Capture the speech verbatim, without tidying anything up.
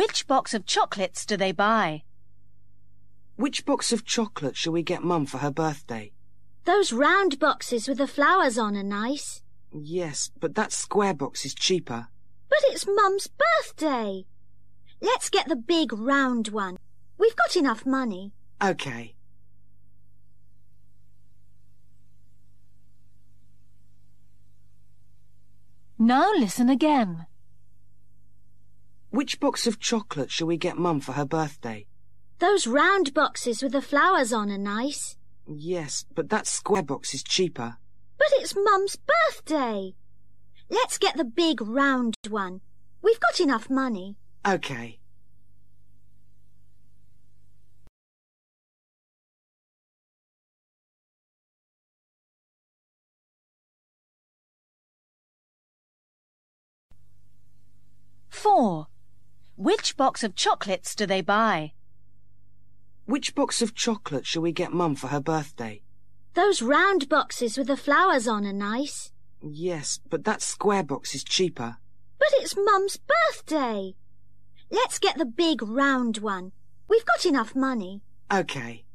Which box of chocolates do they buy? Which box of chocolate shall we get Mum for her birthday? Those round boxes with the flowers on are nice. Yes, but that square box is cheaper. But it's Mum's birthday. Let's get the big round one. We've got enough money. OK. Now listen again. Which box of chocolate shall we get Mum for her birthday? Those round boxes with the flowers on are nice. Yes, but that square box is cheaper. But it's Mum's birthday. Let's get the big round one. We've got enough money. OK. Four. Which box of chocolates do they buy? Which box of chocolate shall we get Mum for her birthday? Those round boxes with the flowers on are nice. Yes, but that square box is cheaper. But it's Mum's birthday. Let's get the big round one. We've got enough money. OK.